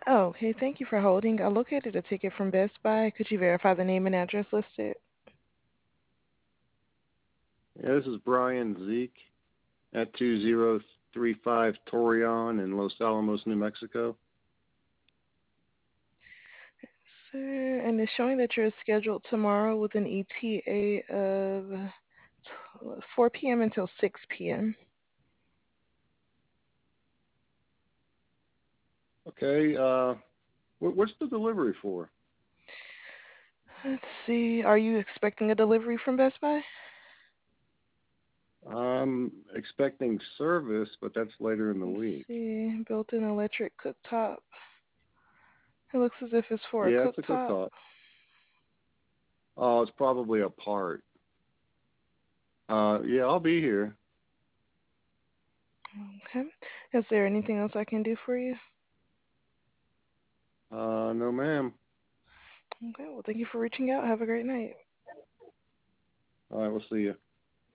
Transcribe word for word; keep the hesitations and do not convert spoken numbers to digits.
Oh, okay. Thank you for holding. I located a ticket from Best Buy. Could you verify the name and address listed? Yeah, this is Brian Zeke at two zero three five Torion in Los Alamos, New Mexico. Sir, and it's showing that you're scheduled tomorrow with an E T A of four p m until six p m Okay, uh, wh- what's the delivery for? Let's see. Are you expecting a delivery from Best Buy? I'm expecting service, but that's later in the Let's week. see. Built-in electric cooktop. It looks as if it's for a Yeah, it's a cooktop. cooktop. Oh, it's probably a part. Uh, yeah, I'll be here. Okay. Is there anything else I can do for you? Uh, no, ma'am. Okay. Well, thank you for reaching out. Have a great night. All right, we'll see you.